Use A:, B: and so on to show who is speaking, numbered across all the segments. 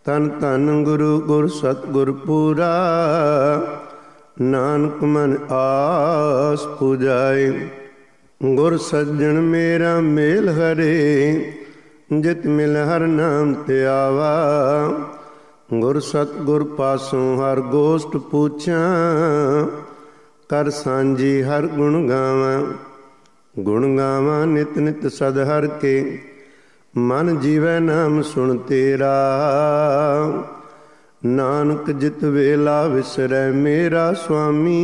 A: ਤਨ ਧਨ ਗੁਰੂ ਗੁਰ ਸਤਿਗੁਰ ਪੂਰਾ, ਨਾਨਕ ਮਨ ਆਸ ਪੁਜਾਏ। ਗੁਰ ਸੱਜਣ ਮੇਰਾ ਮੇਲ ਹਰੇ, ਜਿਤ ਮਿਲ ਹਰ ਨਾਮ ਤੇ ਆਵਾ। ਗੁਰ ਸਤਿਗੁਰ ਪਾਸੋਂ ਹਰ ਗੋਸ਼ਟ ਪੁੱਛਾਂ, ਕਰ ਸਾਂਝੀ ਹਰ ਗੁਣ ਗਾਵਾਂ। ਗੁਣ ਗਾਵਾਂ ਨਿਤ ਨਿਤ ਸਦ ਹਰ ਕੇ, ਮਨ ਜੀਵੈ ਨਾਮ ਸੁਣ ਤੇਰਾ। ਨਾਨਕ ਜਿਤ ਵੇਲਾ ਵਿਸਰੈ ਮੇਰਾ ਸੁਆਮੀ,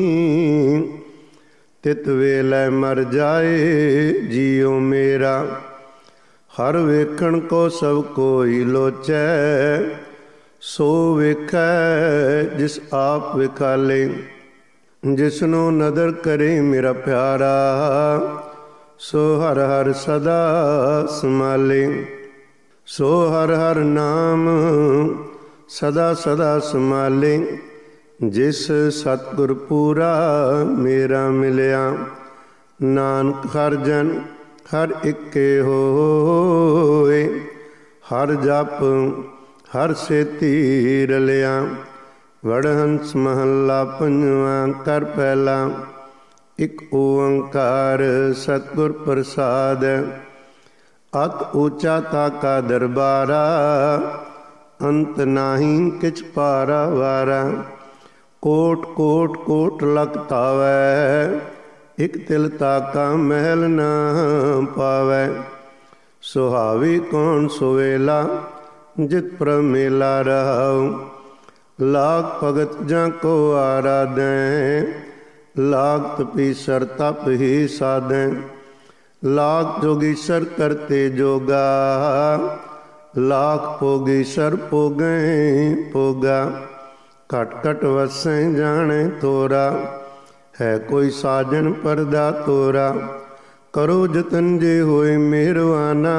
A: ਤਿਤ ਵੇਲੇ ਮਰ ਜਾਏ ਜੀਉ ਮੇਰਾ। ਹਰ ਵੇਖਣ ਕੋ ਸਭ ਕੋਈ ਲੋਚੈ, ਸੋ ਵੇਖੈ ਜਿਸ ਆਪ ਵਿਖਾਲੇ। ਜਿਸਨੂੰ ਨਦਰ ਕਰੇ ਮੇਰਾ ਪਿਆਰਾ, ਸੋ ਹਰ ਹਰ ਸਦਾ ਸੰਭਾਲੇ। ਸੋ ਹਰ ਹਰ ਨਾਮ ਸਦਾ ਸਦਾ ਸੰਭਾਲੇ। ਜਿਸ ਸਤਿਗੁਰ ਪੂਰਾ ਮੇਰਾ ਮਿਲਿਆ, ਨਾਨਕ ਹਰ ਜਨ ਹਰ ਇੱਕੇ ਹੋਏ। ਹਰ ਜਪ ਹਰ ਸੇਤੀ ਰਲਿਆ, ਵਡਹੰਸ ਮਹੱਲਾ ਪੰਜਵਾਂ। ਕਰ ਪਹਿਲਾ ਇਕ ਓੰਕਾਰ ਸਤਿਗੁਰ ਪ੍ਰਸਾਦਿ, ਅਤ ਊਚਾ ਤਾਕਾ ਦਰਬਾਰਾ। ਅੰਤ ਨਾਹੀ ਕਿਛ ਪਾਰਾ ਵਾਰਾ। ਕੋਟ ਕੋਟ ਕੋਟ ਲਖ ਧਾਵੈ, ਇਕ ਤਿਲ ਤਾਕਾ ਮਹਿਲ ਨਾ ਪਾਵੈ। ਸੁਹਾਵੀ ਕੌਣ ਸੁਵੇਲਾ, ਜਿਤ ਪ੍ਰਭ ਮੇਲਾ ਰਹਾਉ। ਲਾਗ ਭਗਤ ਜਾਂ ਕੋ ਆਰਾਧੈ, ਲਾਗ ਤਪੀਸਰ ਤਪ ਹੀ ਸਾਧੈ। ਲਾਗ ਜੋਗੀਸਰ ਕਰਤੇ ਜੋਗਾ, ਲਾਖ ਭੋਗੀਸਰ ਭੋਗੈ ਭੋਗਾ। ਘਟ ਘਟ ਵਸੈ ਜਾਣੈ ਤੋਰਾ, ਹੈ ਕੋਈ ਸਾਜਣ ਪਰਦਾ ਤੋਰਾ। ਕਰੋ ਜਤਨ ਜੇ ਹੋਏ ਮਿਹਰਵਾਨਾ,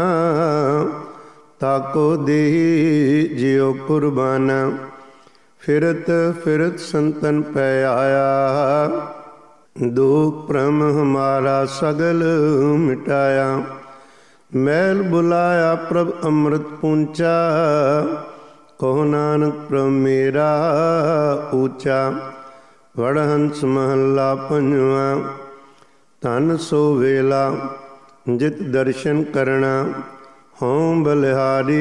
A: ਤਾਕੋ ਦੇਹੀ ਜਿਉ ਕੁਰਬਾਨਾ। ਫਿਰਤ ਫਿਰਤ ਸੰਤਨ ਪੈ ਆਇਆ, ਦੁਖ ਭ੍ਰਮ ਹਮਾਰਾ ਸਗਲ ਮਿਟਾਇਆ। ਮੈਲ ਬੁਲਾਇਆ ਪ੍ਰਭ ਅੰਮ੍ਰਿਤ ਪੂੰਚਾ, ਕਹੋ ਨਾਨਕ ਪ੍ਰਭ ਮੇਰਾ ਊਚਾ। ਵਡਹੰਸ ਮਹੱਲਾ ਪੰਜਵਾਂ। ਧਨ ਸੋ ਵੇਲਾ, ਜਿਤ ਦਰਸ਼ਨ ਕਰਣਾ। ਹਉ ਬਲਿਹਾਰੀ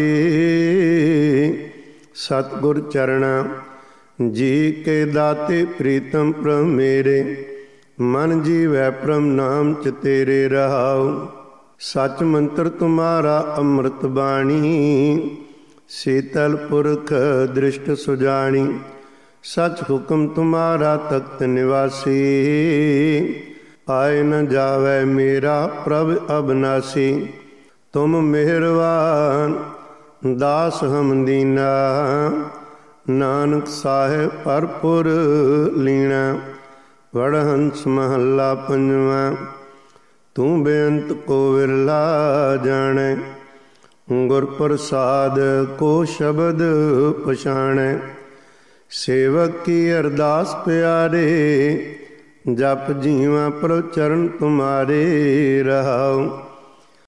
A: ਸਤਿਗੁਰ ਚਰਣਾ। ਜੀ ਕੇ ਦਾਤੇ ਪ੍ਰੀਤਮ ਪ੍ਰਭ ਮੇਰੇ, ਮਨ ਜੀਵੈ ਪ੍ਰਭ ਨਾਮ ਚ ਤੇਰੇ ਰਹਾਉ। ਸਚ ਮੰਤਰ ਤੁਮਾਰਾ ਅੰਮ੍ਰਿਤ ਬਾਣੀ, ਸੀਤਲ ਪੁਰਖ ਦ੍ਰਿਸ਼ਟ ਸੁਜਾਣੀ। ਸਚ ਹੁਕਮ ਤੁਮਾਰਾ ਤਖਤ ਨਿਵਾਸੀ, ਆਏ ਨ ਜਾਵੈ ਮੇਰਾ ਪ੍ਰਭ ਅਬਨਾਸੀ। ਤੁਮ ਮਿਹਰਵਾਨ ਦਾਸ ਹਮ ਦੀਨਾ, ਨਾਨਕ ਸਾਹਿਬ ਭਰਪੁਰ ਲੀਣਾ। ਵਡਹੰਸ ਮਹੱਲਾ ਪੰਜਵਾਂ। ਤੂੰ ਬੇਅੰਤ ਕੋ ਵਿਰਲਾ ਜਾਣੈ, ਗੁਰ ਪ੍ਰਸਾਦ ਕੋ ਸ਼ਬਦ ਪਛਾਣੈ। ਸੇਵਕ ਕੀ ਅਰਦਾਸ ਪਿਆਰੇ, ਜਪ ਜੀਵਾਂ ਪ੍ਰਭ ਚਰਨ ਤੁਮਾਰੇ ਰਹਾਉ।